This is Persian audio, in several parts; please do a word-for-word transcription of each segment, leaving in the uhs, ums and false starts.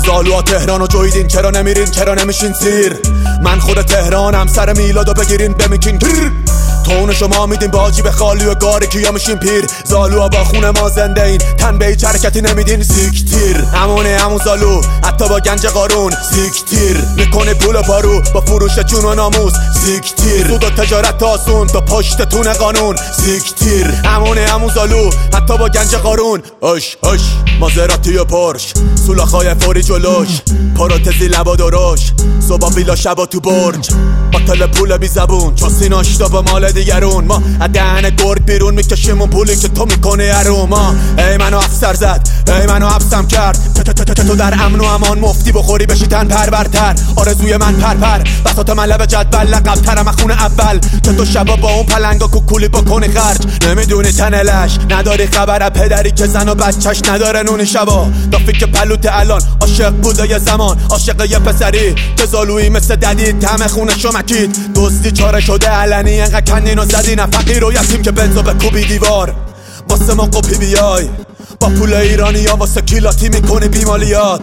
زالوها تهران و جویدین چرا نمیرین چرا نمیشین سیر. من خود تهرانم سر میلادو بگیرین بمیکین تیر. تون شما میدین باجی به خالی و گاری کیا میشین پیر. زالوها با خون ما زنده این تن به هیچ حرکتی نمیدین سیکتیر. همونه همون زالو حتی با گنج قارون سیکتیر. میکنه پول و پارو با فروش جون و ناموس سیکتیر. سود و تجارت آسون تا پشتتون قانون سیکتیر. همونه همون زالو حتی با گنج قارون. اش اش مازراتی و پرش سولاخای فوری جلوش پروتزی لبا درش صبح بیلا شبا تو برج باطل پول بی زبون چون سیناشتا با مال دیگرون. ما دهن گرگ بیرون میکشیمون پولی که تو میکنه اروما. ای منو افسر زد ای منو حبسم کرد تو در امن و امان مفتی بخوری بشی تن پرورتر. آرزوی من پرپر بساط من لب جدول لقب ترم خون اول که تو شبا با اون پلنگا کوکولی بکنی خرج. نمیدونی تنلش نداری خبر پدری که زن و بچهش نداره نونی شبا. دافی که پلوت الان عاشق بوده یه زمان عاشق یه پسری که زالویی مثل ددید تم خونشو مکید. دوستی چاره شده علنی انقدر کندین و زدین فقیر و یتیم که بنزو به کوبی دیوار. واسه ما قپی بیای با پول ایرانی یا واسه کیلاتی میکنی بیمالیات.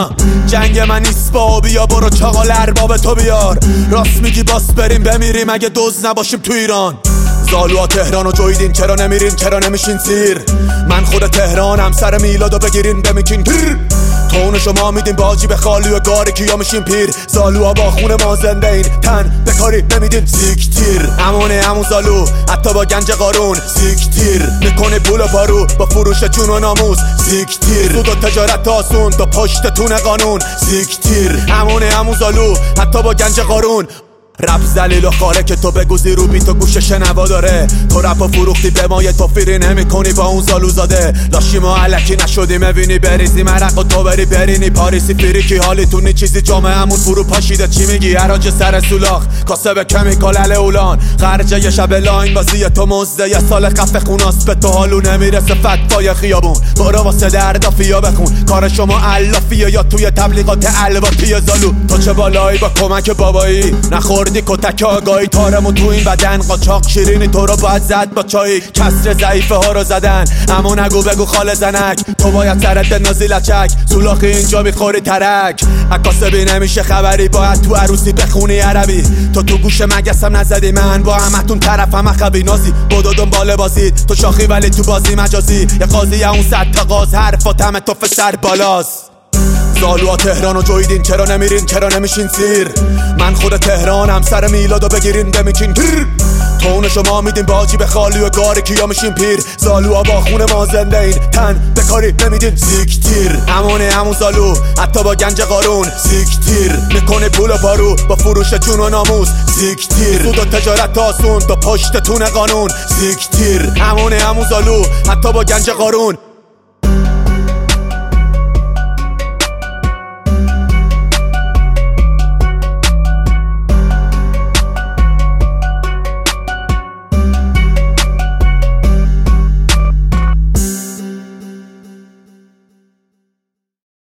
جنگ من نیست با بیا برو چاقال ارباب تو بیار. راست میگی باس بریم بمیریم اگه دوز نباشیم تو ایران. زالوها تهران و جویدین چرا نمیرین چرا نمیشین سیر. من خود تهرانم سر میلادو بگیرین بمیکین تیر. تون شما میدین باجی به خالی و گاری کیا میشین پیر. زالوها با خون ما زنده این تن به کاری نمیدین سیکتیر. همونه همون زالو حتی با گنج قارون سیکتیر. میکنه پول و پارو با فروش جون و ناموس سیکتیر. سود و تجارت آسون تا پشتتون قانون سیکتیر. همونه همون زالو حتی با گنج قارون. رپ زلیل و خاره که تو بگوزی رو بی تو گوش شنوا داره. تو رپ و فروختی به ما یه توفیری نمی کنی با اون زالو زاده. لاشی ما علکی نشدی مبینی بریزی مرق و تو بری برینی پاریسی فریکی حالی تونی چیزی جامعه همون فرو پاشیده. چی میگی حراج سر سولاخ کاسه به کمیکال الاولان خرجه یه شب لاین بازی تو مزده یه سال خفه خوناست به تو حالو نمیرسه فتوای خیابون. برو واسه دردافیا بخون کار شما علافیه یا توی تبلیغات الواتی زالو. تو چه بالایی با کمک بابایی نخور دی کتک آگاهی تارمون تو این بدن قاچاق شیرینی تو رو باید زد با چایی. کسر ضعیفه ها رو زدن اما نگو بگو خاله زنک. تو باید سرت بنازی لچک سولاخی اینجا میخوری ترک. عکاسبی نمیشه خبری باید تو عروسی بخونی عربی. تو تو گوش مگسم نزدی من با همتون طرفم اخبی نازی. بدو دنبال بازید تو شاخی ولی تو بازی مجازی. یه قاضی یا اون صد تا قاز حرفاتم تو فسر بالاست. زالوها تهران و جویدین چرا نمیرین چرا نمیشین سیر. من خود تهرانم سر میلادو بگیرین بمیکین تیر. تون شما میدین باجی به خالی و گاری کیا میشین پیر. زالوها با خون ما زنده این تن به کاری نمیدین سیکتیر. همونه همون زالو حتی با گنج قارون سیکتیر. میکنه پول و پارو با فروش جون و ناموس سیکتیر. سود و تجارت آسون تا پشتتون قانون سیکتیر. همونه همون زالو حتی با گنج قارون.